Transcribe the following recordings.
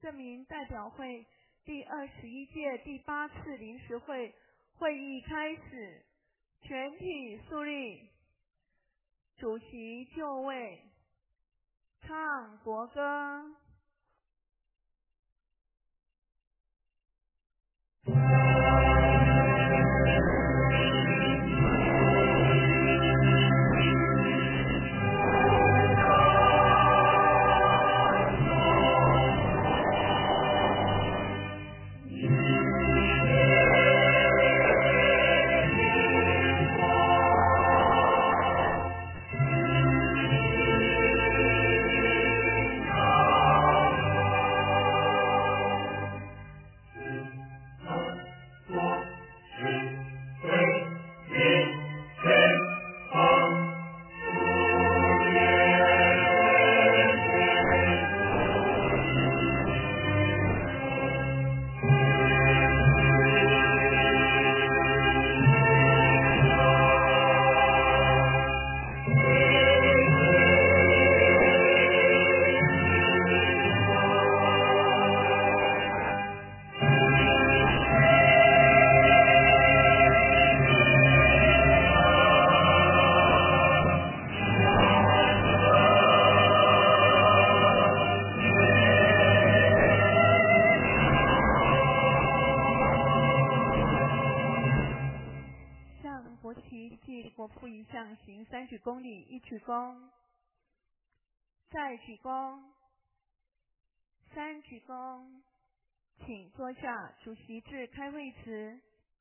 证明代表会第21届第8次临时会议开始，全体肃立，主席就位，唱国歌。国旗暨国父遗像行3鞠躬礼，1鞠躬，再鞠躬，3鞠躬，请坐下。主席致开会词。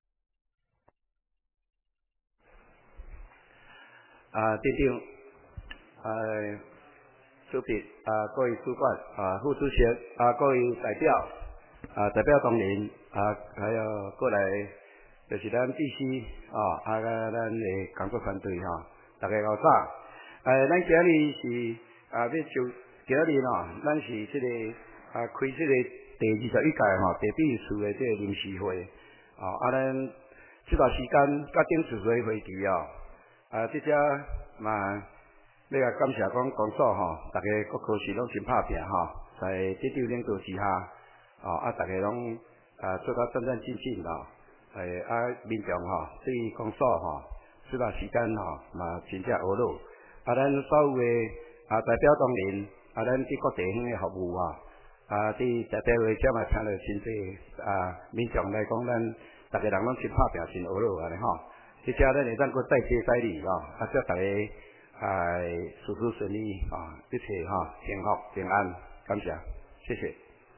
镇长，主席各位主管副主席各位代表代表同仁还有过来。就是咱必须咱的工作团队大家好早。咱今日是要就今日咱是这个开这个第21届地比处的这个临时会咱这段时间甲顶次会会期这只嘛要甲感谢讲工作大家各科室拢真拍拼在这场领导之下大家拢做到战战兢兢民众对于工作这段时间嘛真正学乐。咱所有的代表同仁咱伫各地方的服务伫在地位这嘛听到真济民众来讲，咱大家人拢真拍拼真学乐安尼这只咱会当搁再接再厉祝大家事事顺利一切幸福平安，感谢，谢谢。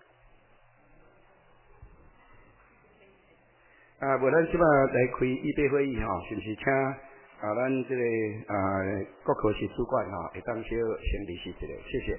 无咱即摆来开预备会议是毋是请咱这个各科室主管会当先离席一下，谢谢。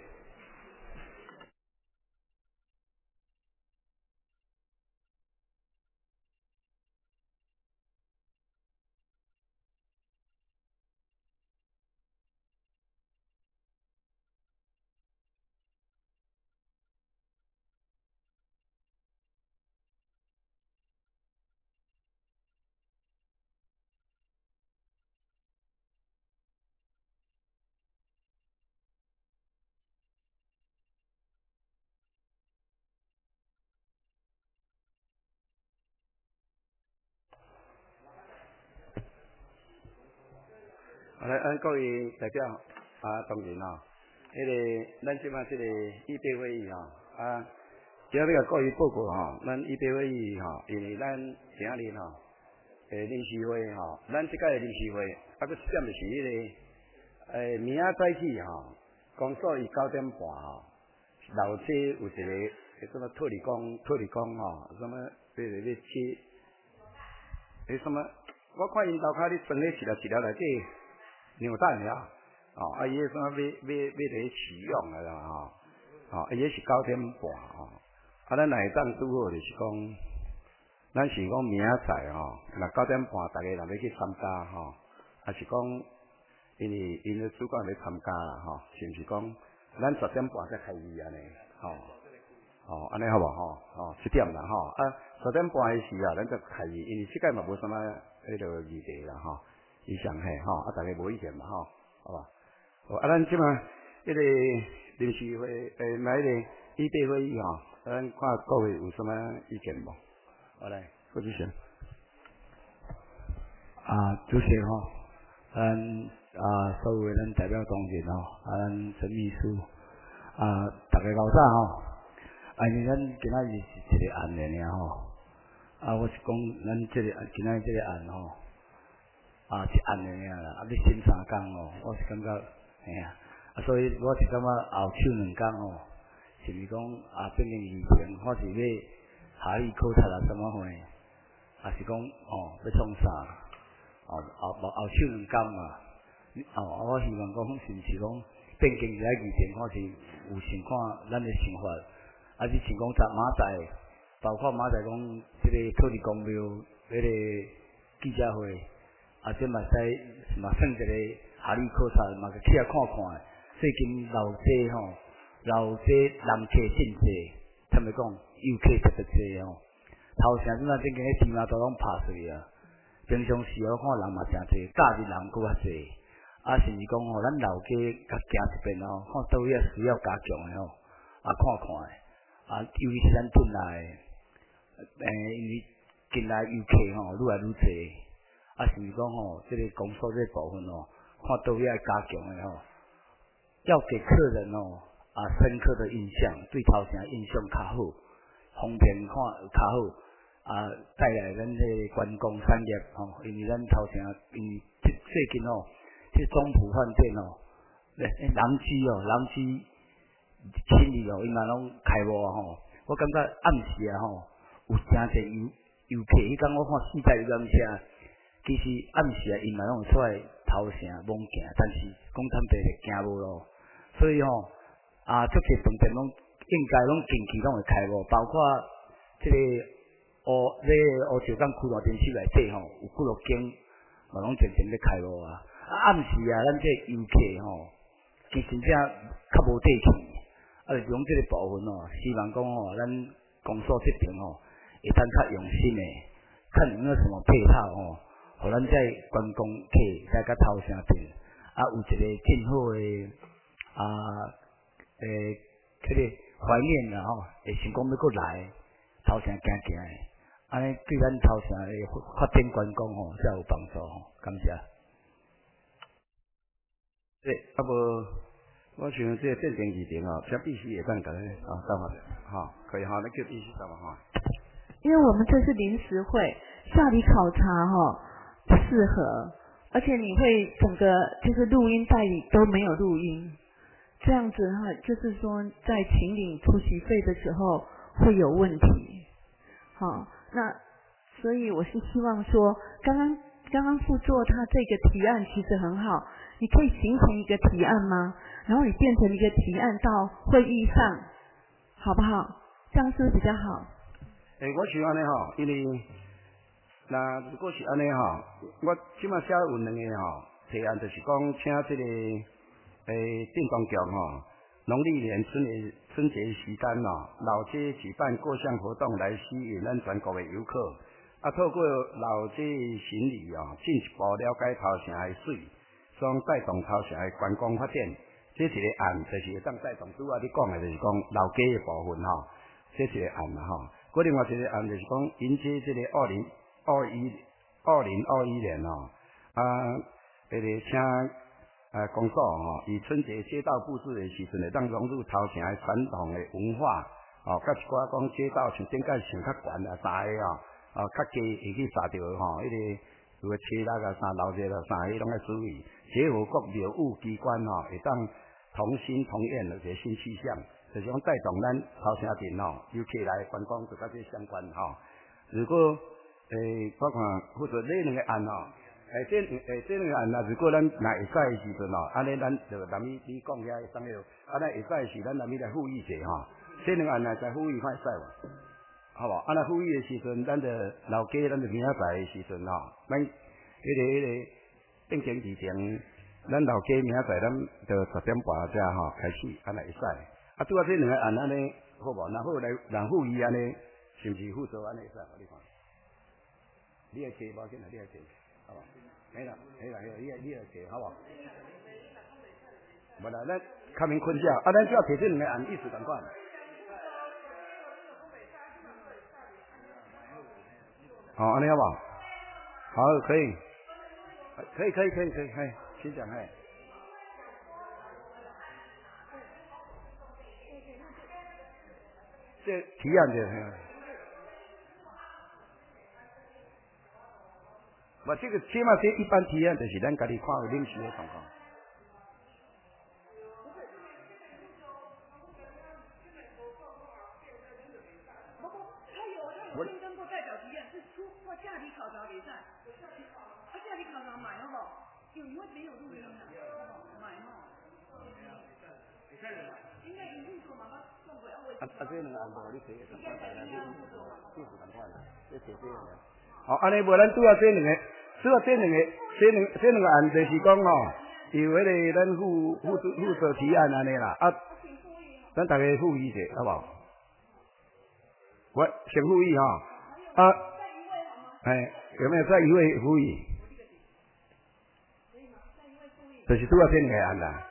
来，咱各位代表同仁咱即摆这个预备会议只要甲各位报告咱预备会议因为咱今日临时会咱即届的临时会佫一点就是迄个明仔早起公所伊9点半楼梯有一个什么特理工什么要切什么，我看因楼骹咧装咧一条内底。牛蛋了伊迄什么要来启用啦伊迄是9点半咱来当拄好就是讲，咱是讲明仔载若9点半大家若要去参加还是讲因为因的主管要参加啦是毋是讲咱10点半才开议安尼安尼好无1点啦10点半的时咱才开议，因为即届嘛无什么迄个议题啦以上大家无意见嘛好吧？咱即摆迄个临时会来个预备会议咱看各位有什么意见无？好来，副主席。 主席吼，所有咱代表同仁吼，咱陈秘书，大家老早吼，因为咱今仔日是一个案的尔吼，我是讲咱今仔日这个案吼，一案的尔啦，要审3天吼，我是感觉嘿啊，所以我是感觉后手2天吼，是毋是讲变成议程，或是要下里考察什么货，还是讲要创啥？后手2天嘛，我希望讲是毋是讲变更一下议程，看是有想看咱的想法，是像讲明仔，包括明仔讲这个土地公庙迄个记者会，这嘛使嘛算一个下里考察，嘛去遐看看。最近老街吼，老街人客真济，他们讲游客特别济吼。头前即摆变经迄天马都拢拍碎啊。平常时我看人嘛诚济，假日人搁较济，甚至讲咱老家甲行一遍看倒位需要加强的看看的，尤其是咱近来因为近来游客愈来愈济，甚至讲这个公所这部分看倒位要加强的要给客人深刻的印象，对头前印象较好，方便看较好。带来咱这观光产业因为咱头前因为最近这中埔饭店人居新里伊嘛拢开幕我感觉暗时有诚济游客，迄天我看4台游览车，其实暗时伊嘛拢有出来头城猛行，但是讲坦白是行无咯，所以足济饭店拢应该拢近期拢会开幕，包括这个。乌石港区大电视内底有几落间，嘛拢渐渐咧开幕暗时咱这游客其实真正较无底气，就是讲这个部分希望讲咱公所这边会当较用心的，看有没有什么配套互咱这观光客在甲头城镇有一个真好的这个怀念会想讲要搁来头城行行的。安尼对咱头城的发展观光才有帮助感谢。 对，我想这个变更议程这必须会当甲咱到嘛可以那就必须到嘛因为我们这是临时会，下里考察不适合，而且你会整个就是录音带里都没有录音，这样子就是说在请领出席费的时候会有问题。那所以我是希望说，刚刚副座他这个提案其实很好，你可以形成一个提案吗？然后你变成一个提案到会议上，好不好？这样是不是比较好？ 我想安尼因为如果是安尼我即马写有2个提案，就是讲请这个电动局农历年春节时间老街举办各项活动来吸引咱全国的游客，透过老街行礼进一步了解头城的水，双带动头城的观光发展。这是一个案，就是会当带动拄仔你讲的，就是讲老街的部分这是一个案另外一个案就是讲迎接这个2021年请公所以春节街道布置的时阵，会当融入头城的传统的文化甲一寡讲街道像顶间上较悬3个较低会去查到迄个有个车拉老热3个拢要注意，结合各庙宇机关会当同心同愿的一个新气象，就是讲带动咱头城镇游客来观光就甲这相关如果我看或者这2个案这2个案如果咱若会使的时阵安尼咱就南米你讲遐会当了，咱会使的时咱南米来呼吁者这2个案再呼吁看会使无？好无？咱呼吁的时阵，咱就老家咱就明仔载的时阵咱迄个变更议程，咱老家明仔载咱就10点半才开始，安尼会使。拄仔这2个案安尼好无？然后来人呼吁安尼，是毋是负责安尼会使？你看，你来坐无紧啦，你来坐，好无？嘿啦，你来坐，好无？无啦，咱较免困觉，咱只要摕这2个案意思同款。 好，安尼好不好？好，可以，可以，请讲，嘿。这提案的，我这个起码这一般提案就是咱家己看有临时的状况。我跟过代表提案是出或假期考察比赛，假期考察买好不好？因为没有录音的，买哈。应该一路做嘛，送回这两个案无你写，赶快来来，技术赶快来，这写这样的。好，安尼无咱拄啊这两个，这两个案就是讲吼，有迄个咱负责提案安尼啦，咱大家复议者，好不好？我先复议哈，有没有再一位复议？就是拄啊这两个案啦。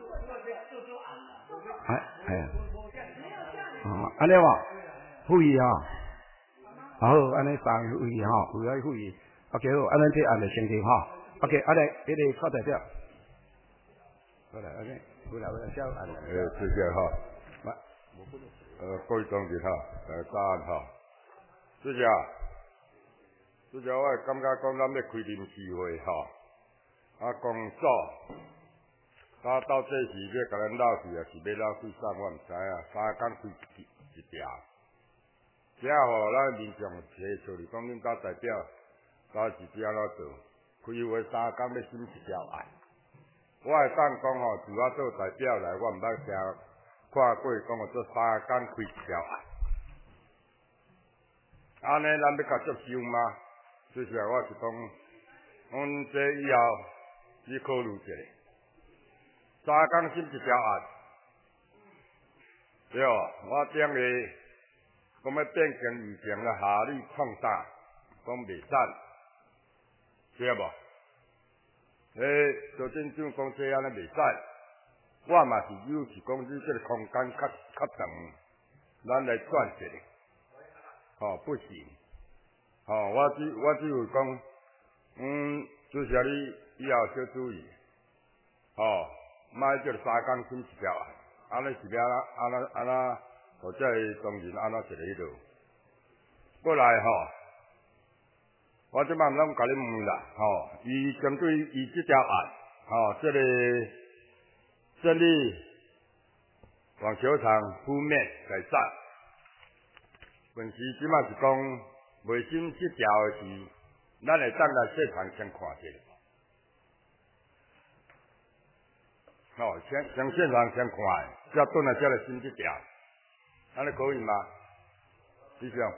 安尼哇，复议哈，好，安尼三复议哈，有来复议 ，OK 好，安尼这案就成立哈 ，OK， 安尼迄个副代表，过来 ，OK， 过来小案。 谢谢哈。各位同志哈，早安哈。主席，我会感觉讲咱要开临时会哈，工作。到这时要甲咱闹去，也是要闹去啥，我毋知影。3工开一条，只互咱民众提出嚟讲，恁家代表到是要安怎做？开会3工要审一条案，我会当讲吼，自我做代表来，我毋捌听看过讲做3工开一条案。安尼咱要甲接受吗？就是我是讲，阮这以后你考虑一下。3工审一条案，对，我顶个讲要变更以前的下里创啥，讲袂使，对无？赵镇长讲这安尼袂使，我嘛是有是讲你这个空间较长，咱来转一下，不行，我只有讲，就是你以后小注意，莫叫3工审一条案，安尼是要安那，或者当然安那一个迄落。过来我即摆毋通甲你问啦，伊针对伊即条案，这个胜利网球场铺面改善，本时即摆是讲未审即条的是，咱会当来现场先看一下。先现场先看，再转来再来审这条，安尼可以吗？李兄，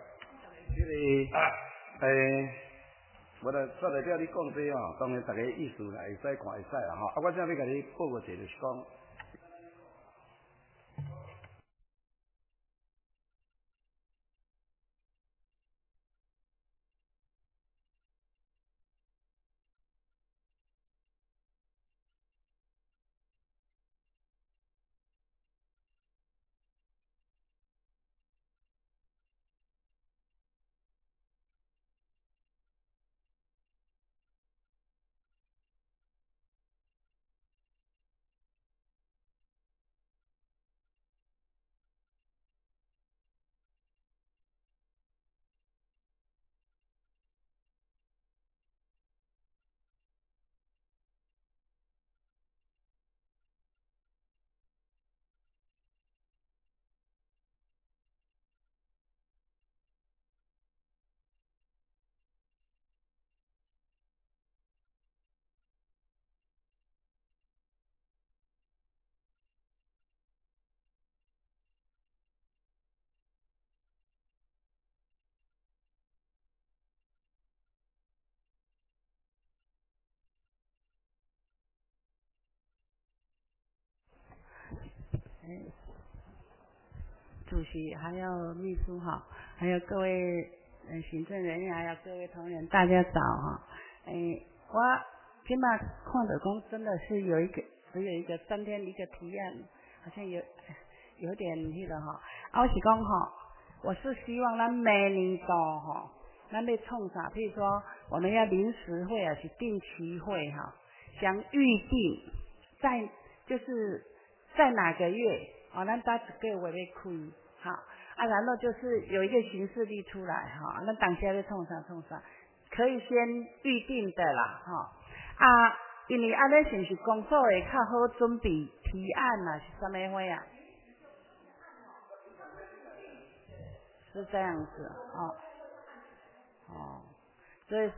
我来说代表你讲这当然大家意思啦，会使看会使啦我现在要甲你报告一下，就是讲。 主席，还有秘书哈，还有各位行政人员，还有各位同仁，大家早哈。我今嘛看到讲真的是只有一个3天一个提案，好像有点那个哈。我是讲哈，我是希望咱每年度哈咱要创啥？譬如说，我们要临时会啊，是定期会哈，想预定在哪个月哦，咱打一个月要开，好啊，然后就是有一个行事历出来哈，咱当下要创啥，可以先预定的啦哈啊，因为安尼是不是工作会较好准备提案啊，是什么会啊？是这样子哦。哦，所以，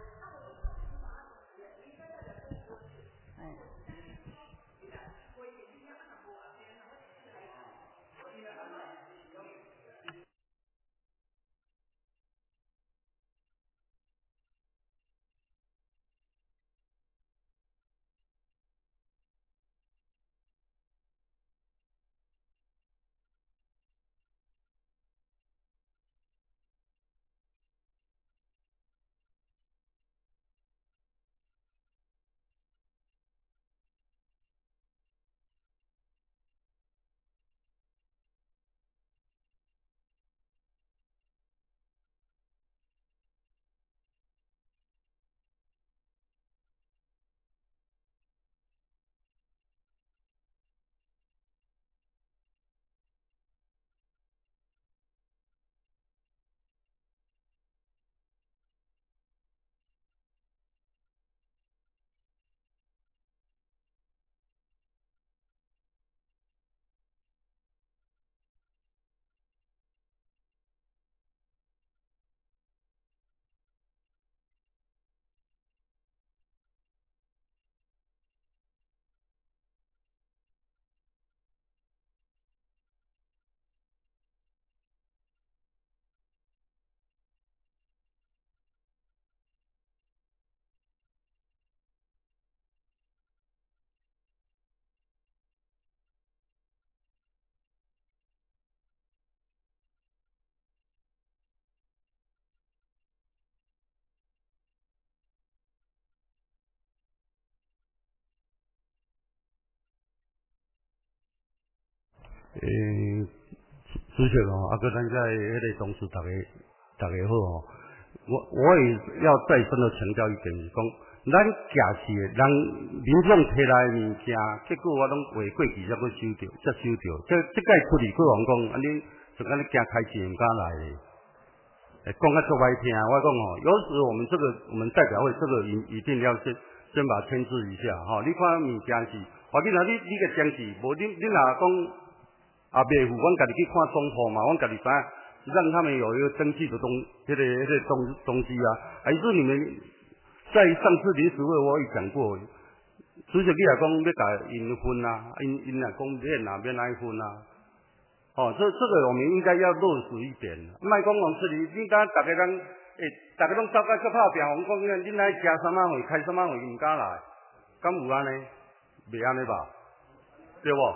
哎， 主席哦，啊，个咱在迄个同事大家好哦。我也要再三的强调一点，是讲咱假市的人民众摕来的物件，结果我拢过过期才去收着，这届出去，我讲安尼就安尼惊开钱唔敢来的。讲较足歹听，我讲哦，有时我们代表会这个一定要先把签字一下哈。你看物件是，或者你个证据，无你若讲啊袂符，阮家己去看总铺嘛，阮家己知影，让他们有一个登记的东西啊。还是你们在上次临时会我也讲过，主席你也讲要甲因分啊，因也讲免爱分啊。哦，这个我们应该要落实一点，莫讲往这里，你敢大家拢大家拢走到足拍拼，讲恁来食什么会开什么会唔敢来，敢有安尼？袂安尼吧？对不？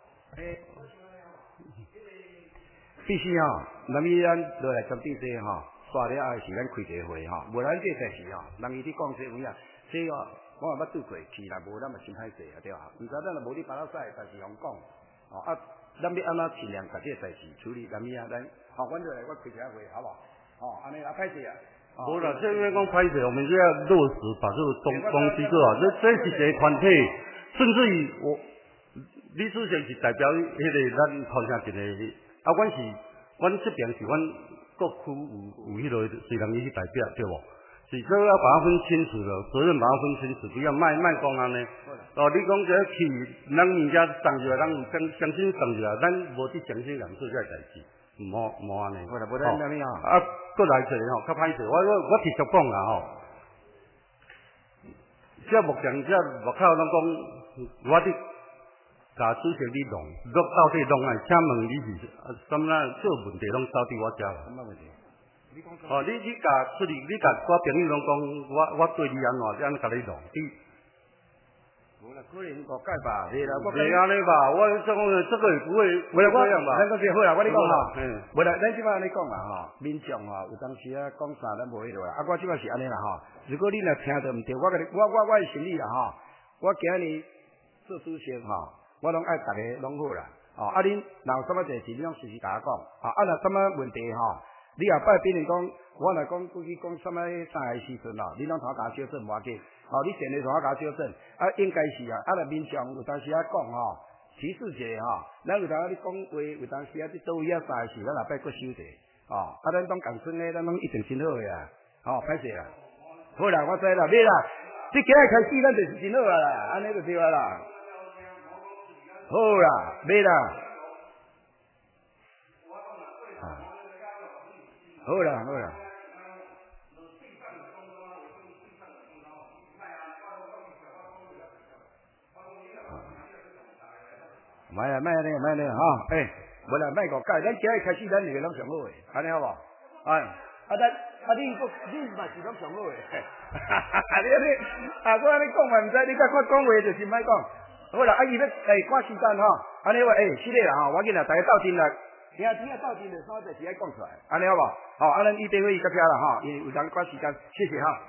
必须吼，咱们咱落来针对这吼，刷了后是咱开一个会吼，无咱这代志吼，人伊伫讲这有影，这哦，我也捌拄过，去啦无咱嘛真歹势啊，对吧？毋知咱若无你巴拉赛，但是用讲，哦啊，咱要安怎尽量把这代志处理，咱咱，好，阮就来我开一下会，好不好？哦，安尼啊，歹势啊。 无啦，这边讲歹势，我们就要落实把这个东西做好。这是一个团体，甚至于李主席是代表迄个咱头城镇的，啊，阮这边是阮各区有迄个虽然伊去代表，对无？是这要把它分清楚了，责任把它分清楚，不要卖讲安尼。哦，你讲这去，咱物件送入来，咱有相信送入来，咱无去相信人做这代志。无安尼， 无咱安尼吼。 啊，过来一个吼，较歹势。我直接讲啦吼。这目前这外口拢讲，我伫甲主席你弄到底弄啊，请问你是什么做问题拢走伫我遮啦？ 什么问题？ 哦，你甲出去，你甲我朋友拢讲，我对你安怎，这样甲你弄。 无啦，可能误解吧，是啦， 袂安尼吧？我这个也不会这样吧？ 咱讲最好啦，我你讲吼， 无啦，咱即摆安尼讲啦吼，民众吼有当时啊讲啥咱无迄落啦，啊我即摆是安尼啦吼，如果你若听得毋对，我的心意啦吼，我今日做主席吼，我拢爱大家拢好啦，哦，啊恁若有什么代志，你拢随时甲我讲，啊若什么问题吼， 你后摆比如讲，我若讲过去讲什么3个时阵咯，你拢同我甲纠正无要紧。哦，你现在同我甲纠正，应该是啊，若面上有当时讲吼，提示者吼，咱有当你讲话有当时你做位3个事，咱后摆搁修者，哦，咱当共孙的，咱拢一定真好个啊，哦，歹势啦，好啦，我知啦，买啦，你今日开始咱就是真好啊啦，安尼就对啊啦，好啦，买啦，好啦，好啦。买咧哈，无啦，卖个改，咱今日开始，咱两个拢上好诶，安尼好无？你嘛是拢上好诶，我安尼讲嘛，毋知你甲我讲话就是莫讲。好啦，伊要赶时间吼，安尼话是咧啦吼，我紧啦，大家斗阵啦，听斗阵就啥代志爱讲出来，安尼好无？好，咱预备会议到遮啦吼，因为有人赶时间，谢谢哈。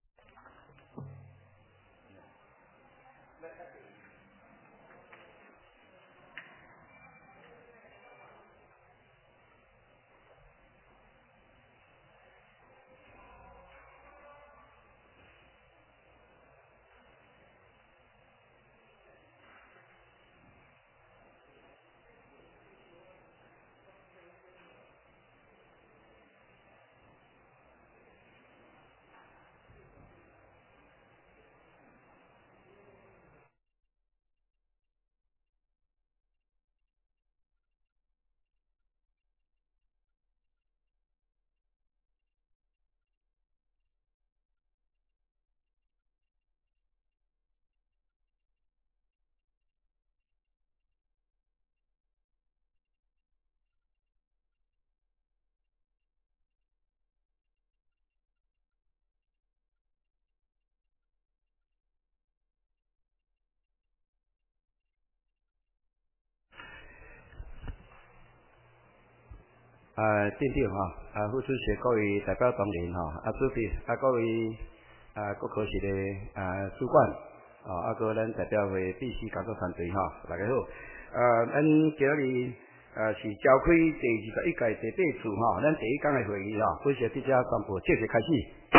镇长吼，副主席各位代表同仁吼，主席各位各科室的主管，各咱代表会必须工作团队吼，大家好。咱今日是召开第21届第8次吼，咱第一天的会议吼，本席伫遮宣布正式开始。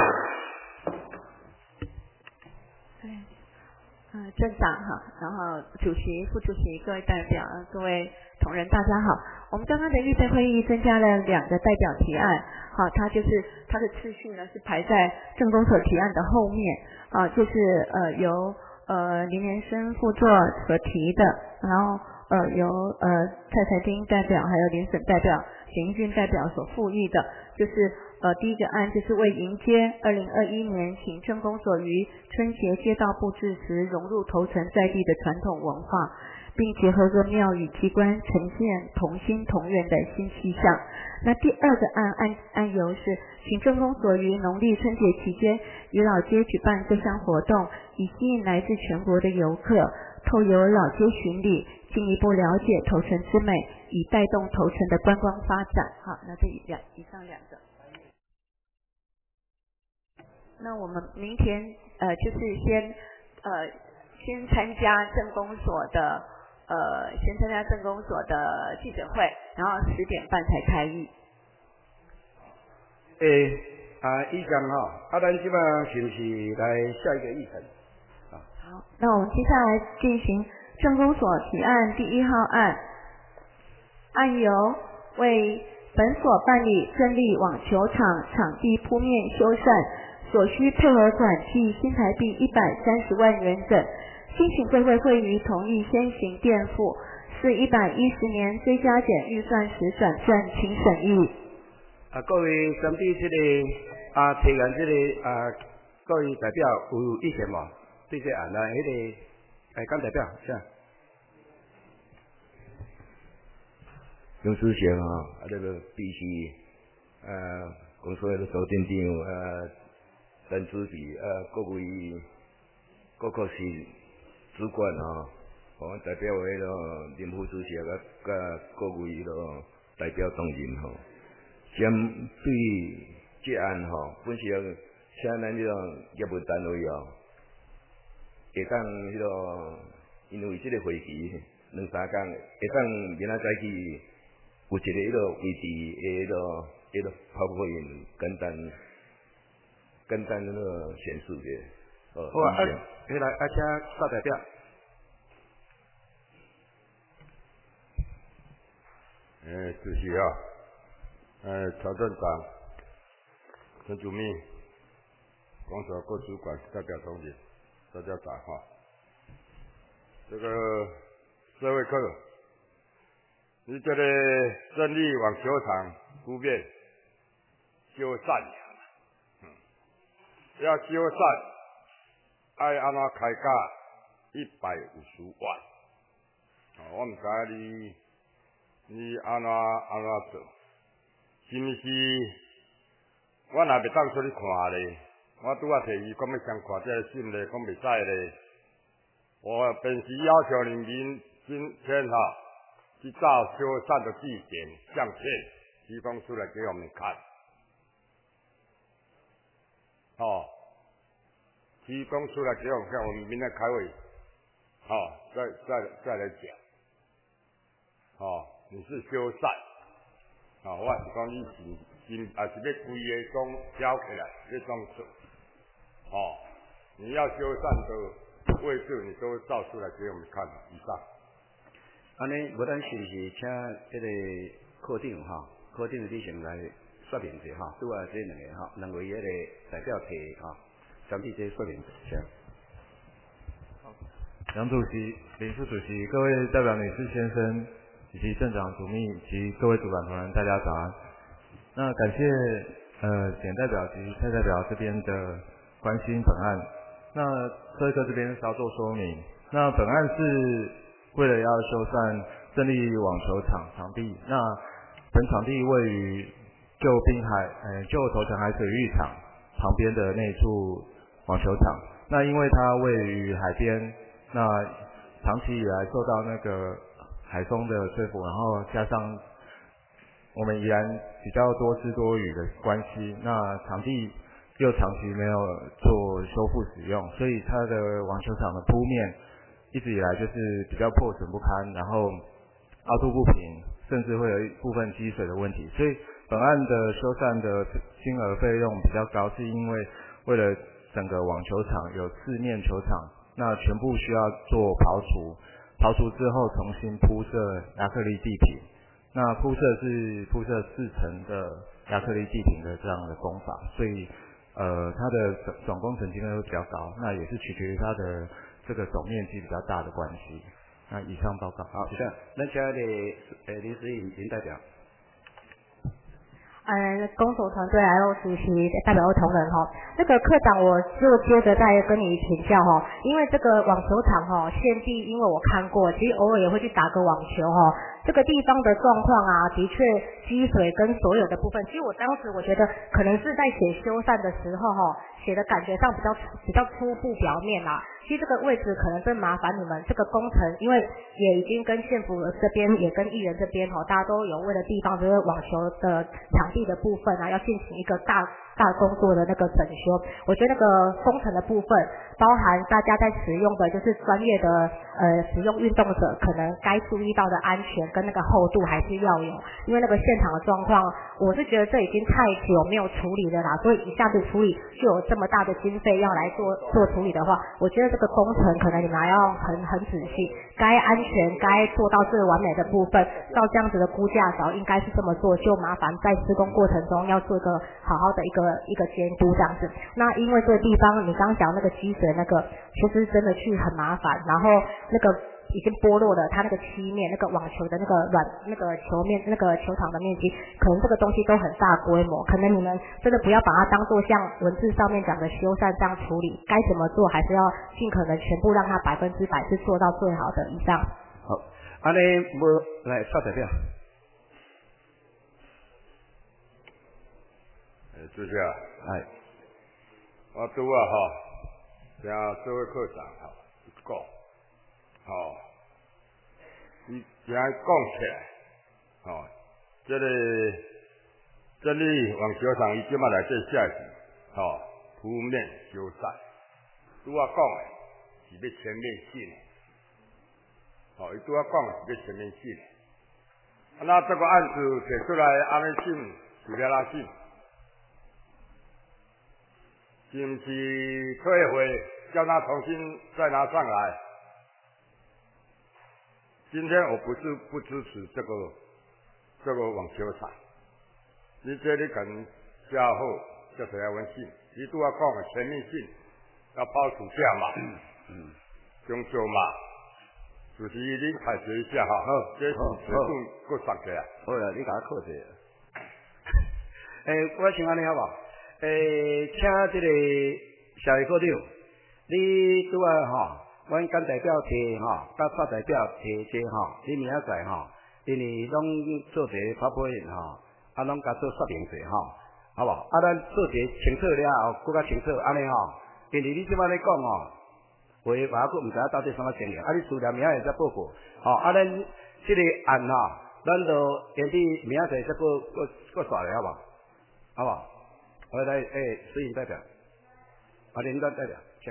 镇长哈，然后主席、副主席、各位代表、各位同仁，大家好。我们刚刚的预备会议增加了2个代表提案，好，它的次序呢是排在政工所提案的后面，就是由林连生副座所提的，然后由蔡才丁代表还有林省代表、简义俊代表所附议的，就是第一个案就是为迎接2021年行政公所于春节街道布置时融入头城在地的传统文化，并结合各庙宇机关呈现同心同源的新气象。那第二个案由是行政公所于农历春节期间于老街举办各项活动，以吸引来自全国的游客，透由老街巡礼，进一步了解头城之美，以带动头城的观光发展。好，那这以上2个。那我们明天就是先参加政工所的记者会，然后10点半才开议。 以上吼，咱即摆是不是来下一个议程？ 好，那我们接下来进行政工所提案第1号案由为本所办理正立网球场场地铺面修缮所需配额款计新台币130万元整，经请贵会会议同意先行垫付，是110年追加减预算时转正，请审议。 各位针对这个提案这个各位代表有意见无？对这案那个江代表是啊。 杨主席这个必须公所的总镇长陈主席各位各科室主管我代表为林副主席甲各位代表同仁针对这案本席请咱这种业务单位会当因为这个会期2-3天会当明仔早起有一个维持的一个泡沫因简单的那个显示的。 好啊，来请邵代表。 主席啊，曹镇长、陈主秘、广州各主管代表同仁，大家早哈。这个社会课，你这个胜利网球场铺面修缮呀，要修缮，爱安怎开价150万，我唔知你安怎做？是毋是？我若袂当出去看咧，我拄仔摕伊讲要先看这个信咧，讲袂使咧。我本时要求你明天去照修缮的地点相片提供出来给我们看。提供出来给我们看，我们明天开会，再来讲。你是修缮，我是讲你是也是要规个讲挑起来要装做，你要修缮的位置，你都照出来给我们看。以上。 安尼，无咱是不是请这个科长科长你先来说明一下拄啊这两位迄个代表提相比这说明一下。 杨主席、林副主席、各位代表女士先生。以及镇长、主秘以及各位主管同仁，大家早安。那感谢简代表及蔡代表这边的关心本案。那社会科这边稍作说明。那本案是为了要修缮胜利网球场场地。那本场地位于旧头城海水浴场旁边的那处网球场。那因为它位于海边，那长期以来受到那个海风的吹拂，然后加上我们宜兰比较多湿多雨的关系，那场地又长期没有做修复使用，所以它的网球场的铺面一直以来就是比较破损不堪，然后凹凸不平，甚至会有一部分积水的问题。所以本案的修缮的金额费用比较高，是因为为了整个网球场有4面球场，那全部需要做刨除之后重新铺设亚克力地坪，那铺设4层的亚克力地坪的这样的工法，所以它的总工程金额会比较高，那也是取决于它的这个总面积比较大的关系。那以上报告。 好，以上，咱请林思颖林代表。 公所团队还有主席代表同仁那个科长我就接着再跟你请教因为这个网球场现地因为我看过，其实偶尔也会去打个网球这个地方的状况啊，的确积水跟所有的部分，其实我当时我觉得可能是在写修缮的时候写的感觉上比较初步表面啦。其实这个位置可能真麻烦你们这个工程，因为也已经跟县府这边也跟议员这边大家都有为了地方就是网球的场地的部分要进行一个大工作的那个整修。我觉得那个工程的部分包含大家在使用的就是专业的使用运动者可能该注意到的安全跟那个厚度还是要有，因为那个现场的状况我是觉得这已经太久没有处理了啦，所以一下子处理就有这么大的经费要来做处理的话，我觉得这个工程可能你们还要很仔细，该安全该做到最完美的部分，照这样子的估价少应该是这么做，就麻烦在施工过程中要做一个好好的一个监督这样子。那因为这个地方你刚刚讲那个积水那个其实真的去很麻烦，然后那个已经剥落了它那个漆面，那个网球的那个球面，那个球场的面积，可能这个东西都很大规模，可能你们真的不要把它当做像文字上面讲的修缮这样处理，该怎么做还是要尽可能全部让它100%是做到最好的。以上。 好，安尼无来蔡代表。 主席啊，我拄啊听这位科长讲。伊听讲起来，这个胜利网球场伊即马来这下去，铺面修缮，拄啊讲的是要全面性的，伊拄啊讲的是要全面性的。那这个案子提出来，安尼是了拉信，是不是退回叫他重新再拿上来？今天我不是不支持这个网球场，你这里肯写好，叫谁来文信？你都要讲个全面性，要抛暑假嘛，中秋嘛，主席你开学一下哈，好，这是尺寸够上去啊。 好啦，你甲我靠者。我想安尼好无？请这个社会科长，你拄啊吼，阮干代表提吼，甲蔡代表提这吼，你明仔载吼，因为拢做一个发布会吼，啊，拢甲做说明者吼，好无？啊，咱做一个清楚了后，更较清楚安尼吼，因为你即摆咧讲吼，话我佫毋知影到底什么情形，啊，你资料明仔会再报告，吼，啊，咱即个案吼，咱就原地明仔载再佫刷咧，好无？好不好？我来司仪代表，领导代表，请。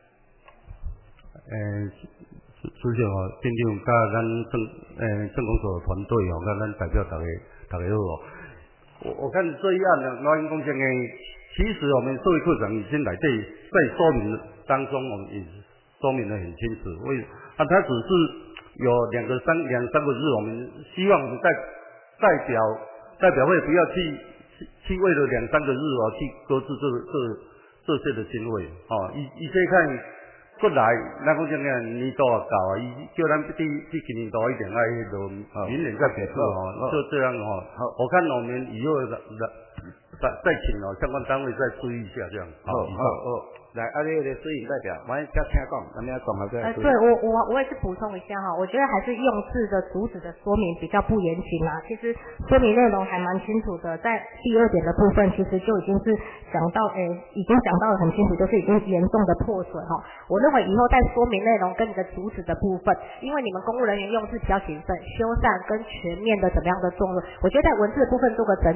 主席哦，店长甲咱政工所团队哦，甲咱代表大家好哦。我看这一案呢，劳营公证的，其实我们社会科长已经来在说明当中，我们也说明得很清楚。他只是有两三个日，我们希望我们代表会不要去为了2-3个日哦，去搁置这些的行为哦。伊这看过来，咱讲讲年度也到啊，伊叫咱第几年度一定爱落明年再结束哦，就这样哦。我看我们以后再请哦相关单位再注意一下这样。好。 来，那个司仪代表，我要听讲，咱们要综合再。 对，我也是补充一下哈，我觉得还是用字的主旨的说明比较不严谨啦。其实说明内容还蛮清楚的，在第2点的部分，其实就已经是讲到，已经讲到得很清楚，就是已经严重的破损哈。我认为以后在说明内容跟你的主旨的部分，因为你们公务人员用字比较谨慎，修缮跟全面的怎么样的重论，我觉得在文字的部分做个检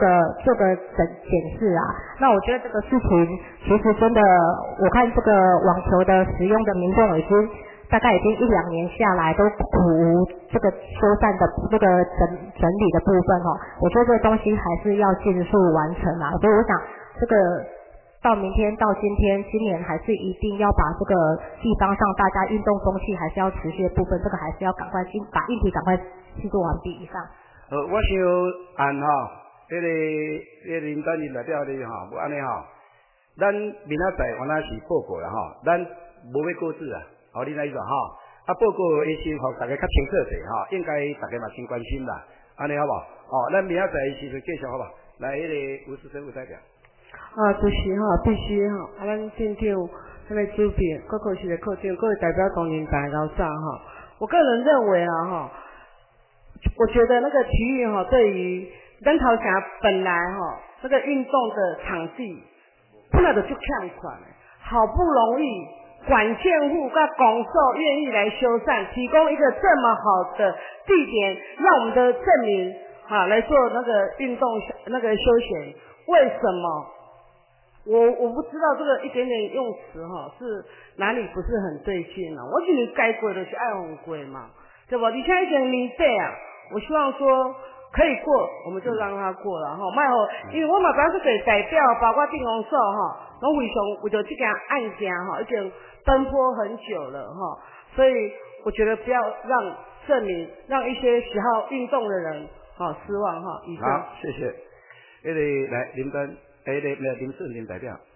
视啊。那我觉得这个事情其实真的。我看这个网球的使用的民众大概已经1-2年下来都苦无这个修缮的这个整理的部分哦，我觉得这个东西还是要尽速完成啊，所以我想这个到明天到今年还是一定要把这个地方上大家运动风气还是要持续的部分，这个还是要赶快把议题赶快制作完毕以上。 我想按哈，那个领导人代表的哈，不安尼哈。咱明仔载原来是报告啦吼，咱无要搁置啊，你那意思吼？报告的时候，大家较清楚些吼，应该大家嘛先关心啦，安尼好无？咱明仔载时阵继续好无？来，那个吴世生副代表。 主席哈，必须哈，咱店长、那个主编、各科室的科长、各位代表同仁大家早哈。我个人认为啊哈，我觉得那个体育哈，对于咱头前本来哈那个运动的场地。本来就欠款，好不容易管线户跟公所愿意来修缮，提供一个这么好的地点，让我们的镇民来做那个运动那个休闲。为什么？我不知道这个一点点用词是哪里不是很对劲啊？我觉得该过的是爱红贵嘛，对吧？你现在已经年底啊，我希望说。可以过，我们就让他过了哈。卖好，因为我嘛本来是给代表，包括定公所哈，拢非常为着这件案件哈，已经奔波很久了哈。所以我觉得不要让证明让一些喜好运动的人失望哈。以上。 好，谢谢。来林登，林顺林代表。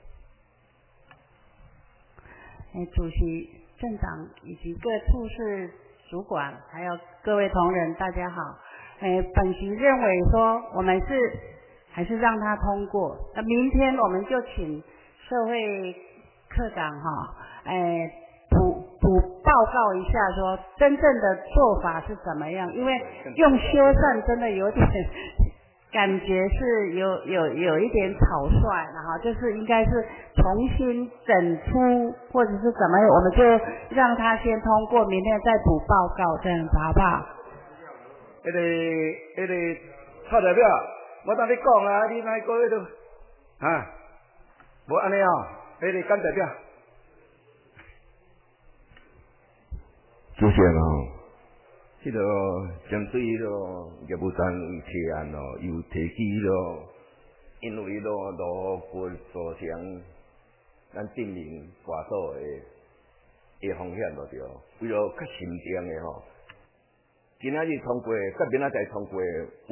主席、镇长以及各处室主管，还有各位同仁，大家好。本席认为说，我们还是让他通过。那明天我们就请社会科长补报告一下，说真正的做法是怎么样？因为用修缮真的有点感觉是有一点草率了哈，就是应该是重新整出或者是怎么样，我们就让他先通过，明天再补报告，这样子好不好？ 蔡代表，我当你讲啊，你哪个月都无安尼哦，干代表。 主席针对业务单位提案由提起因为落雨造成咱镇民跋倒的风险咯对，为了较慎重的吼，今仔日通过，甲明仔载通过有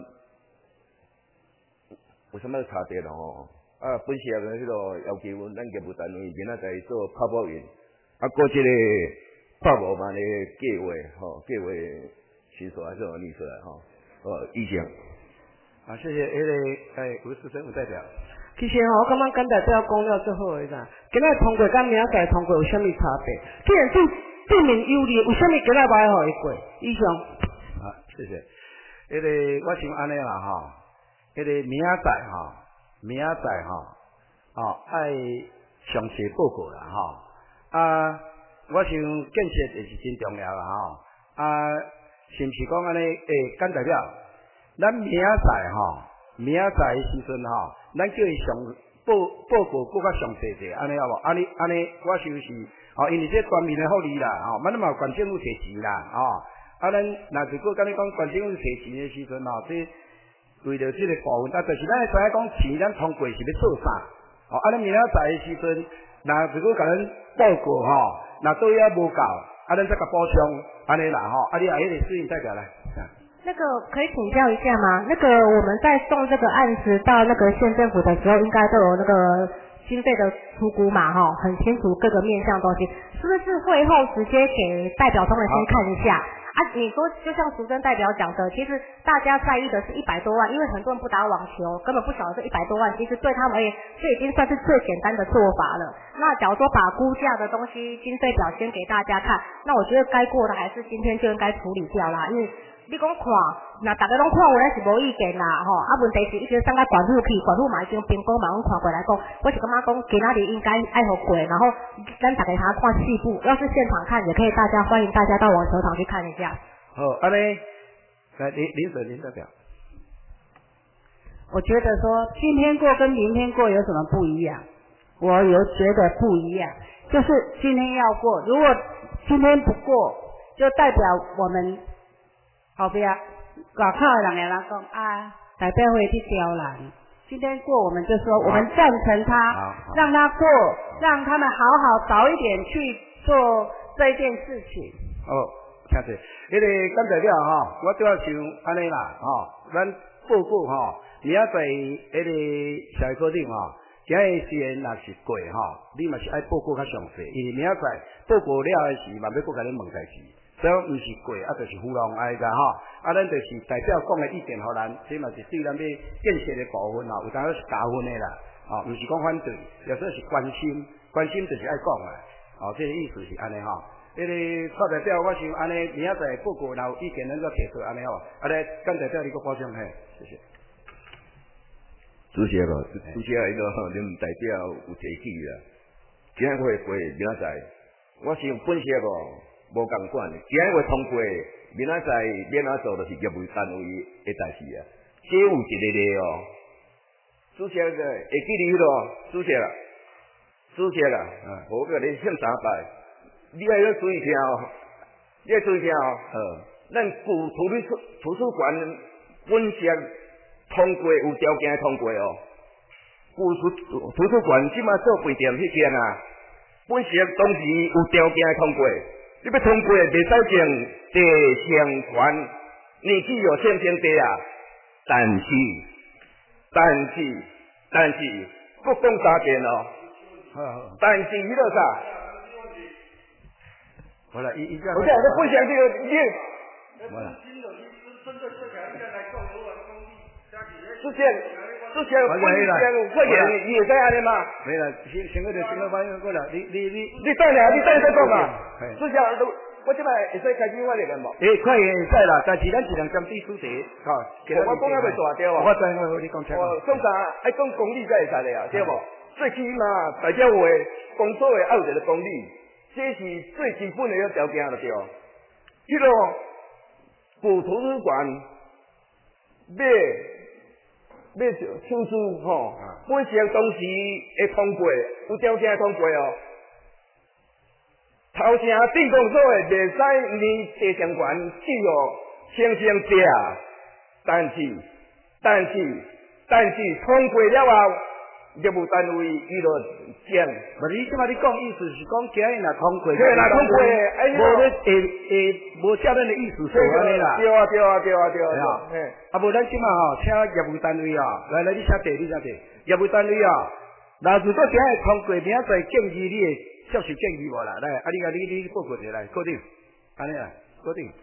啥物差别咯吼？啊，本社的迄个要求咱业务单位明仔载做泡泡运，啊，过一个100万的计划吼，计划新出来做立出来吼，意见。 啊，谢谢吴世生吴代表。 其实我感觉跟代表讲了最好的啦。今仔通过甲明仔载通过有啥物差别？既然证明有利，为啥物今仔歹互伊过？以上。 啊，谢谢。我想安尼啦吼，明仔载爱详细报告啦吼。啊，我想建设就是真重要啦吼。啊，是毋是讲安尼？跟代表，咱明仔载的时阵吼，咱叫伊报告更较详细者，安尼好无？安尼，我想是因为这全面的福利啦吼，咱嘛有县政府摕钱啦吼。啊，咱若如果甲你讲县政府摕钱的时阵吼，这为着这个部分，就是咱会知影讲钱咱通过是要做啥？咱明仔载的时阵，如果甲咱报告吼，若对遐无够，咱再甲补充，安尼啦吼。你迄个司令代表来。 那个可以请教一下吗？那个我们在送这个案子到那个县政府的时候，应该都有那个经费的出估嘛，哈，很清楚各个面向东西，是不是会后直接给代表同仁先看一下？啊，你说就像淑珍代表讲的，其实大家在意的是100多万，因为很多人不打网球，根本不晓得这100多万，其实对他们而言，这已经算是最简单的做法了。那假如说把估价的东西经费表先给大家看，那我觉得该过的还是今天就应该处理掉啦，因为你讲看，那大家拢看有咱是无意见啦，吼。啊，问题是已经送到管府去，管府嘛已经评估嘛，阮看过来讲，我是感觉讲今仔日应该爱好过，然后咱大家他看细部，要是现场看也可以，欢迎大家到网球场去看一下。 好，安尼，来林代表。 我觉得说今天过跟明天过有什么不一样？我有觉得不一样，就是今天要过，如果今天不过，就代表我们。后边外口的人也来讲啊，代表会去刁人。今天过，我们就说我们赞成他，让他过，让他们好好早一点去做这件事情。 听者，干代表我主要想安尼啦咱报告明仔载社会科顶今日虽然若是过你嘛是爱报告较详细，因为明仔载报告了的时，嘛要搁甲你问代志。所以毋是过，就是糊弄咱就是代表讲的意见，互咱，这嘛是对咱要建设的部分有当然是加分的啦，毋是讲反对，有时候是关心就是爱讲的，这个意思是安尼蔡代表，我想安尼明仔载报告若有意见，咱再提出安尼干代表你搁补充谢谢。 主席恁代表有提起啦，今仔会过明仔载，我想本社无共款，今日会通过，明仔载免怎做，就是业务单位的代志啊。这有一个主席会记你咯，主席啦，我甲你向三拜，你要注意听咱古图书馆本社通过有条件通过古图书馆即马做饭店迄间本社当时有条件通过。你要通过袂使种地上权，年纪有先天地但是，不讲3件但是迄个啥？ 好了， 我讲我分享这个， 好了。 之前会员伊会使安尼嘛？ 没了，先个反应过来，你等下，你再讲嘛。之前我即摆会使开始发言无？ 可以会使啦，但是咱尽量针对主题， 我讲还袂大对无？ 我知你讲清。 总之爱讲公理才会使的啊，对无？最起码代表会工作的有一个公理，这是最基本的一个条件了对。迄个古图书馆要手续本身当时会通过，有条件通过头前地公所的袂使离地上权只有先者，但是但是通过了后，业务单位伊就讲， 无你即摆你讲意思是讲，今日若通过， 对啦，通过， 无咧无照咱的意思说安尼啦。 对啊，对啊，对啊，对啊。 啊，无咱即摆吼，请业务单位啊，来你写地，你写地，业务单位啊，若如果今日通过，明仔载建议你会接受建议无啦？来，啊你报告一下来，固定，安尼啊，固定。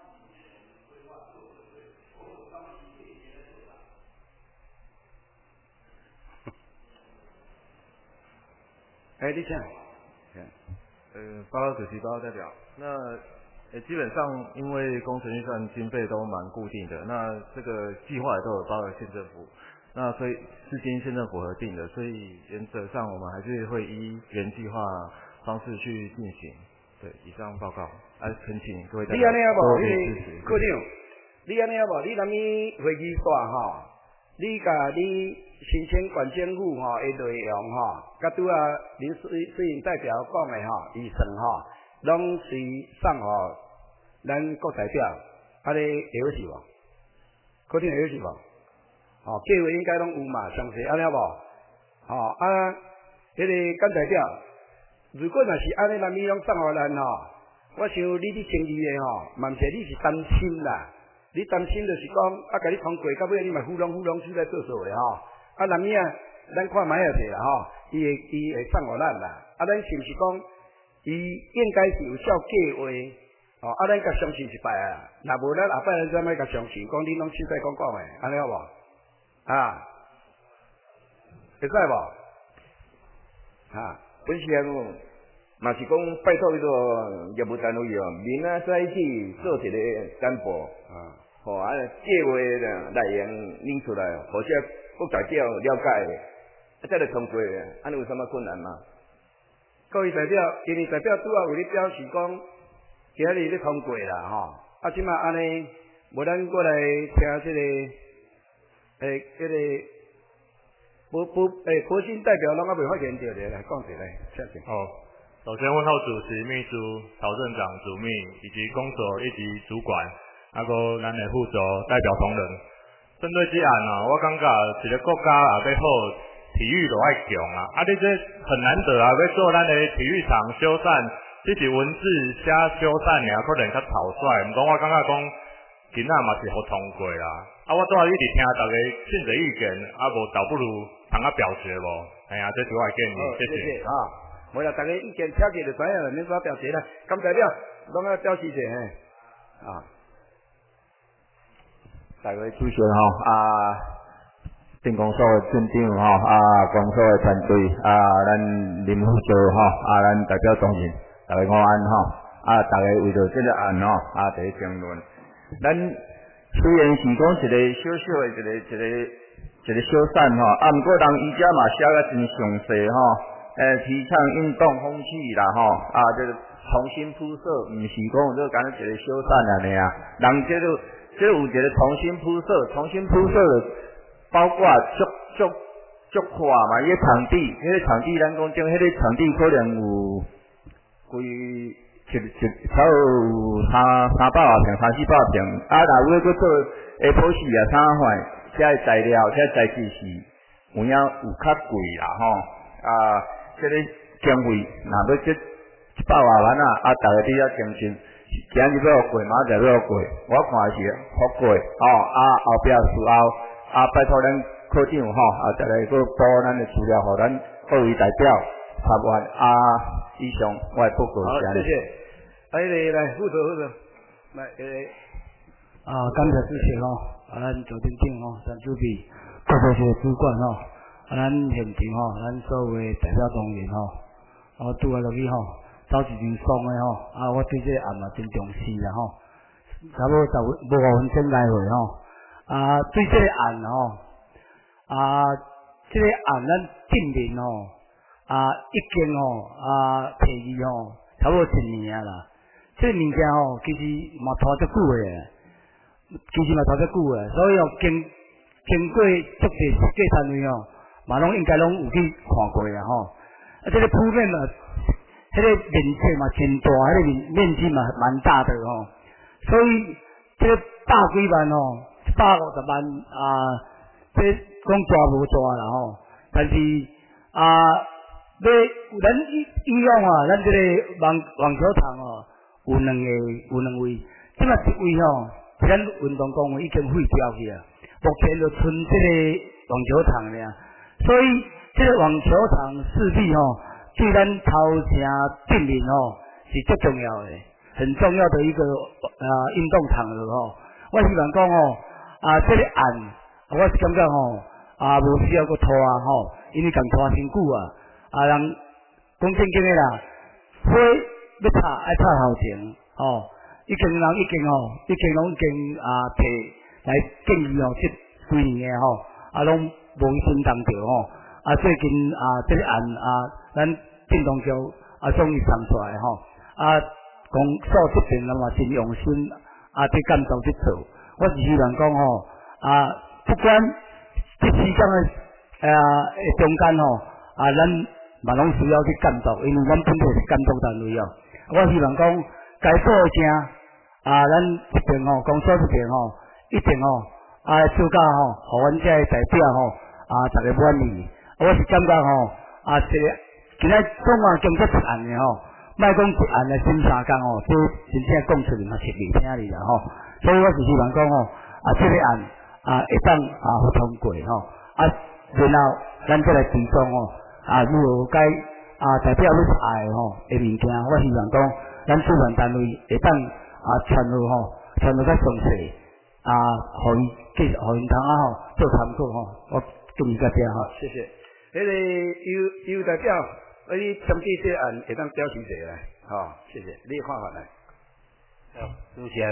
你讲。 报告主席，报告代表。那基本上因为工程预算经费都蛮固定的，那这个计划也都有报给县政府，那所以是经县政府核定的，所以原则上我们还是会依原计划方式去进行。对，以上报告，恳请各位代表多多支持。 固定，你安尼好无？你若物会议大吼，你甲你申请县政府吼的内容吼，甲拄啊林水营代表讲的吼，预算吼，拢是送吼咱各代表，安尼会好势无？固定会好势无？哦，计划应该拢有嘛，详细安尼好无？吼迄个干代表，如果若是安尼，咱咪拢送互咱吼，我想你经理的吼，嘛毋是你是担心啦。你担心就是讲，甲你通过，到尾你嘛糊弄出来做数的吼。南米啊，咱看买下摕啦吼，伊会送互咱啦。咱是毋是讲，伊应该是有照计划，吼，咱甲相信一摆啊。若无咱后摆咱怎么甲相信？讲你拢实在讲的，安尼好无？会使无？ 本身嘛是讲拜托迄个业务单位哦，明仔载去做一个简报，计划内容拎出来，或者各代表了解，再来通过，安尼有啥物困难吗？ 各位代表，今日代表拄啊有咧表示讲，今日咧通过啦吼，即马安尼，无咱过来听这个，博新代表拢还未发言着咧，来讲一下来，谢谢。 首先问候主席、秘书、曹镇长、主秘以及公所一级主管，个咱的副座代表同仁。针对这案我感觉一个国家要好，体育就爱强啊！你这很难得要做咱的体育场修缮，只是文字写修缮尔，可能较草率。毋过我感觉讲，今仔嘛是好通过啦。我拄仔一直听大家真侪意见，无倒不如通表决无？这是我的建议，谢谢。 无啦，大家意见听起就知影了，免怎表决啦。咁代表拢要表示者大家主席镇公所的镇长公所的团队咱林副座咱代表同仁，大家午安大家为着这个案第一争论，咱虽然是讲一个小小的一个修缮毋过人伊遮嘛写甲真详细提倡运动风气啦这个重新铺设，毋是讲这干一个修缮安尼人这有一个重新铺设的，包括足宽嘛，迄个场地咱讲种迄个场地可能有差有300平、300-400平，若要做A4纸啥款，这材料、这材质是有较贵啦这个经费若要这100外万大家你要相信。今日要过，明仔载要过，我看是好过后壁事后拜托咱科长再来个补咱的资料，互咱各位代表插完以上我的报告是安尼。 谢谢。来副座，来感谢主席咱周镇长陈主秘，各个些主管咱现场咱所有的代表同仁拄啊落去走一阵爽的我对这个案嘛真重视啦差不多15分钟来回对这个案这个案咱证明已经提议差不多1年啦。这个物件其实嘛拖足久的，所以经过足个设计单位嘛拢应该拢有去看过这个铺面嘛。迄个面积嘛真大，迄个面积嘛蛮大的所以这个100几万150万这讲大无大啦吼，但是咱以往咱这个网球场有两位，即摆一位咱运动公园已经废掉去啊，目前就剩这个网球场尔，所以这个网球场势必对咱头城镇民是最重要的，很重要的一个运动场合我希望讲这个案，我是感觉无需要搁拖因为共拖伤久人讲正经的啦，火要插爱插头前已经拢已经摕来建议这几年的拢无心动着最近这个案咱镇动局终于送出来公所这边嘛真用心在监督去做，我是希望讲不管这时间中间咱嘛拢需要去监督，因为咱本土是监督单位我希望讲该做的正咱这边公所这边一定做到互阮这代表大家满意。我是感觉这个今仔总经过一案的莫讲一案的审3工这真正讲出去嘛是未听哩啦所以我是希望讲这个案会当通过然后咱再来提倡如何该代表你爱的物件，我希望讲咱主办单位会当传到较详细互伊继续互因通做参考我建议到这谢谢。那个有代表，你针对这案会当表示一下来，谢谢，你的看法来。 主席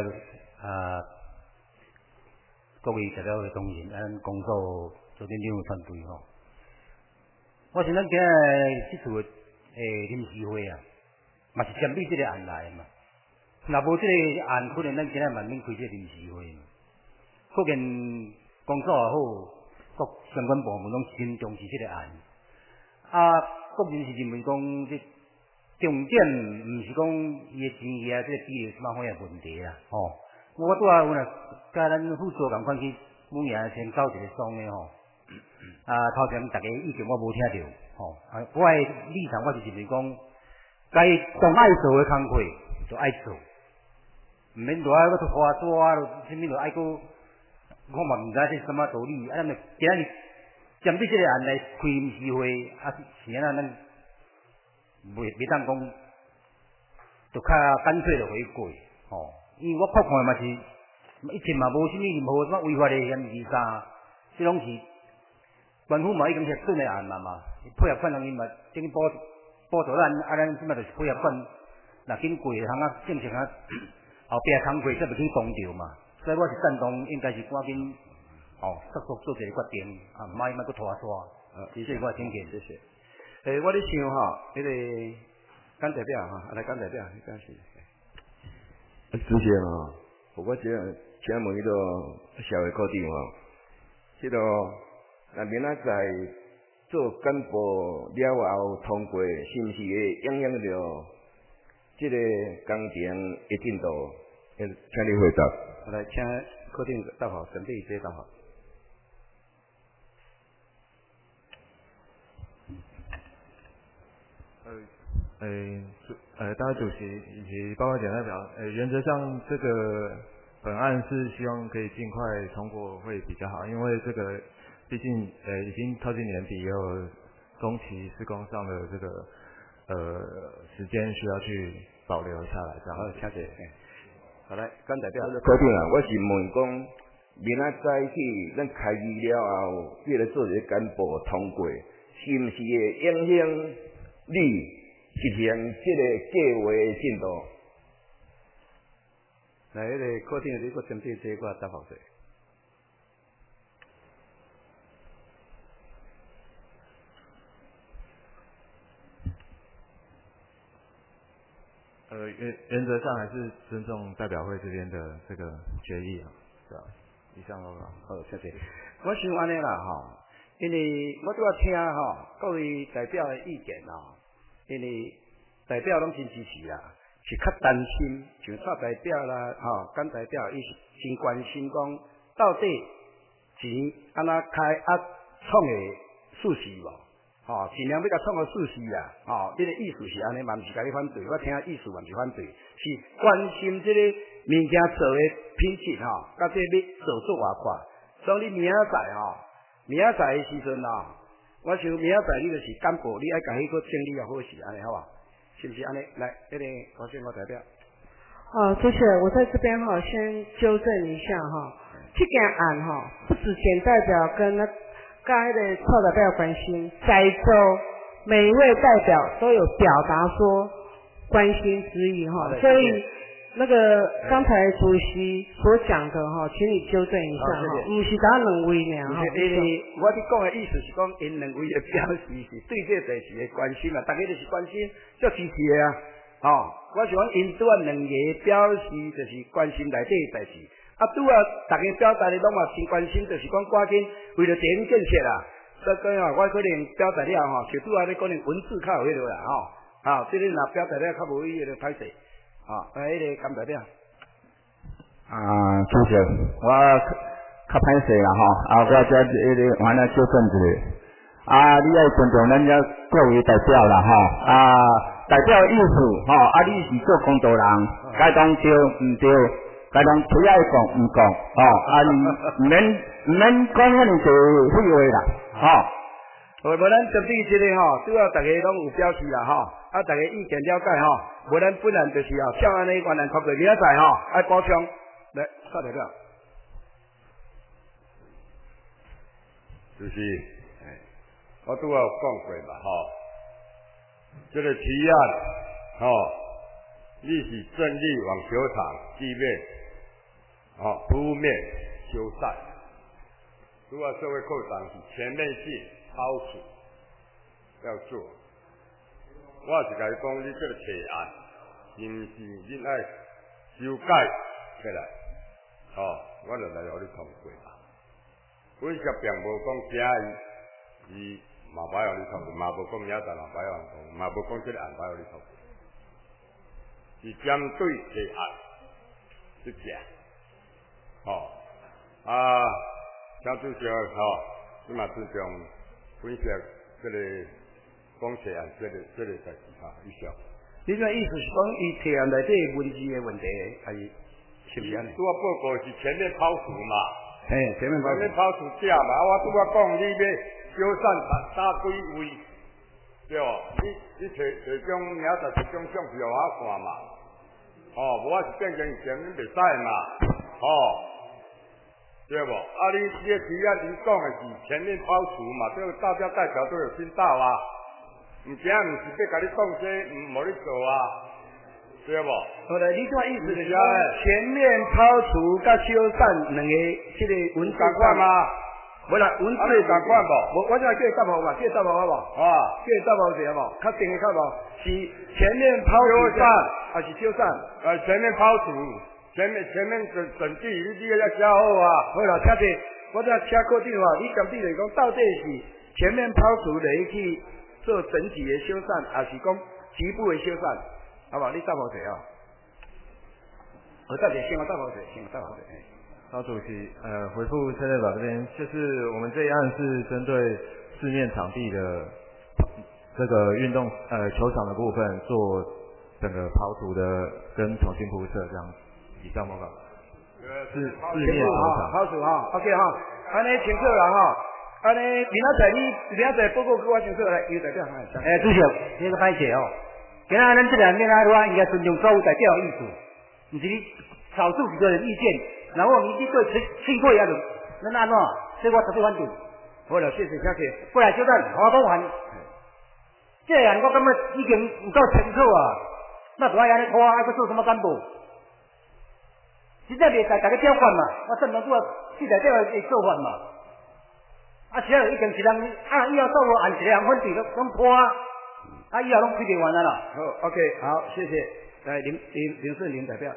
各位代表的同仁，咱工作昨天领导团队我想咱今日这次的临时会嘛是针对这个案来嘛。若无这个案，可能咱今日嘛免开这个临时会。可见工作也好，各相关部门拢真重视这个案。个人是认为讲，这重点毋是讲伊的钱这个比例什么方面问题啦。我拄有甲咱副座共款去每年先搞一个双的头前大家意见我无听到我的立场我是认为讲，该当爱做的工课就爱做，毋免落来搁花纸啥物就爱搁，我嘛毋知这是什么道理。咱就今日针对这个案来开临时会，是安咱袂当讲，就较干脆就回过因为我看嘛是，一切嘛无啥物任何什么违法的嫌疑啥，这拢是政府嘛已经协准的案嘛，配合款人因嘛等于补助咱，咱即摆就是配合款，若紧过通正常后壁工课才袂去动着嘛，所以我是赞同应该是赶紧速速做一个决定，莫搁拖沙，这是我的意见，谢谢。 我咧想那个简代表来简代表，你讲是。 主席我请问迄个社会科长这个那明仔载做干部了后通过，是毋是会影响到这个工程的进度？请你回答。 来，请科长答复，准备这答复。 大会主席以及报告简代表，原则上这个本案是希望可以尽快通过会比较好，因为这个毕竟已经靠近年底，也有工期施工上的这个时间需要去保留下来，这样。 好，谢谢。好来，简代表。 科长我是问讲，明仔载起咱开议了后，为了做一个干部通过，是毋是会影响你实现这个计划的进度？ 来，那个科长，你搁针对这个答复者。 原则上还是尊重代表会这边的这个决议是吧？以上报告。 好，谢谢。我想安尼啦因为我拄仔听各位代表的意见因为代表拢真支持啦，是较担心，像蔡代表啦简代表伊是真关心讲到底钱安怎开创会事实无？尽量要甲创个事实啊！这个意思是安尼，嘛毋是甲你反对，我听意思嘛毋是反对，是关心这个物件做的品质甲这要做偌快。所以你明仔载的时阵我想明仔载你就是干部，你爱甲迄个整理也好势，安尼好吧？是不是安尼？来，这个我先我代表。 主席，我在这边先纠正一下这件案不止简代表跟刚才的臭代表关心，在座每一位代表都有表达说关心之意所以那个刚才主席所讲的请你纠正一下不是咱两位呢我伫讲的意思是讲因两位的表示是对这代志的关心大家就是关心足支持的我是讲因拄两个表示就是关心内底的代志拄大家表达的拢嘛真关心，就是讲赶紧为了地方建设所以讲我可能表达了就拄你可能文字较有迄落啦这个若表达了较无意义就歹势迄个甘代表主席，我较歹势啦我这迄个完了纠正一下你爱尊重咱遮各位代表啦代表意思你是做公道人该当对毋对该当谁爱讲唔讲唔免讲遐尼多废话啦无咱针对这个主要大家拢有表示啦大家意见了解无咱本来就是像安尼原来靠过明仔载爱补充来蔡代表就是我拄有讲过嘛这个提案你是正立网球场地面铺面修缮，如果社会课长是全面性抛除要做，我是甲你讲，你这个提案是毋是恁爱修改起来？我就来互你通过嘛。阮这并无讲今伊嘛歹互你通过，嘛无讲明仔载嘛歹互你通过，嘛无讲这个案歹互你通过，是针对提案去讲。张主席你嘛尊重分析这个讲提案这个代志以上。 你这意思是讲伊提案内底文字的问题，还是是不是安尼？ 拄报告是全面抛除嘛？ 全面抛除假嘛？我拄讲你要修缮打几位，对哦？你摕种明仔载摕种相片互我看嘛？无我是变成前面袂使嘛？对不？你这提案你讲的是全面抛除嘛？这个大家代表都有听到唔是要甲你讲这无你做对不？ 好的，你这意思是讲全面抛除甲修缮两个这个文字款吗？无啦，文字共款无？我这叫答复嘛，叫答复好无？叫答复是好无？较正的较无？是全面抛除还是修缮？ 全面抛除。前面整句你这个要写好好啦，车子，我这车课长你今次来讲到底是全面抛除来去做整体的修缮，还是讲局部的修缮？好不好？你答复者我再先我答复者， 好，主席，回复蔡代表这边，就是我们这一案是针对四面场地的这个运动球场的部分做整个抛除的跟重新铺设这样子。以上报告。四面球场。 抛除OK 安尼清楚啦安尼明仔载报告给我清楚来，有代表主席，这个歹势今仔咱这两面应该尊重所有代表的意思，不是你少数几个人意见，然后你对气过一样的，咱安怎？所以我特别反对。 好了，谢谢。 不然就咱我讲完，这样我感觉已经不够清楚那主要安尼拖，还要做什么干部？实在袂使大家交换嘛，我正当做四代表的做法嘛。其他已经一人以后做我按一个人反对拢拖以后拢推不完啦。 好 ，OK， 好，谢谢。来，林顺林代表。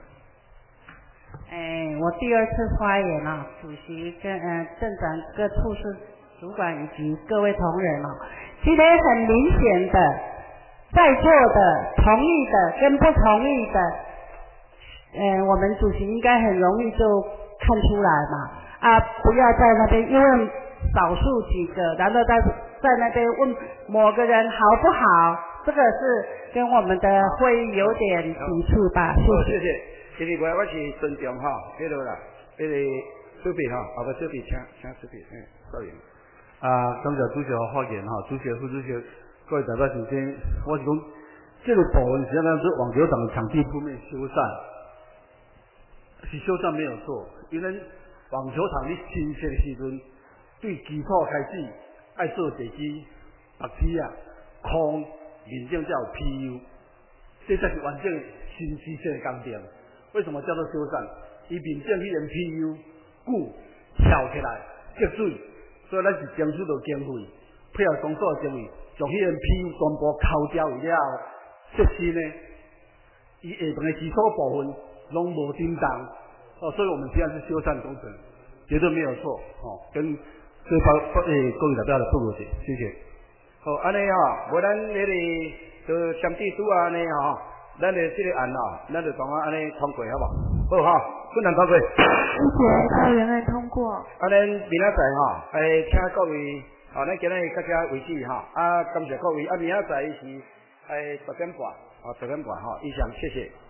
我第二次发言主席跟镇长、各处室主管以及各位同仁今天很明显的，在座的同意的跟不同意的。我们主席应该很容易就看出来嘛。 不要在那边因为少数几个，然后在那边问某个人好不好，这个是跟我们的会议有点抵触吧？谢谢。这里我是尊重哈，迄个啦，迄个主笔哈，后个主笔请主笔，导演。 感谢主席的发言哈，主席、副主席、各位代表先生，我是讲这个部分是咱做网球场的场地铺面修缮，是修缮没有错，因为网球场你新设的时阵，对基础开始爱做地基、白纸啊、框、面顶才有 PU， 这才是完整新设的工程。为什么叫做修缮？伊面顶迄个 PU 固翘起来积水，所以咱是争取到经费，配合工作的经费，将迄个 PU 全部抠掉以了后，设施呢，伊下边的基础部分拢无叮当，所以我们现在是修缮工程，绝对没有错跟各位代表的不如谢谢。 好，安尼无咱迄个相对拄安尼咱的这个案咱就当安尼通过好不好？好困难通过。谢谢高原案通过。 咱明仔载请各位咱今日到这为止感谢各位。明仔载是10点半10点半以上，谢谢。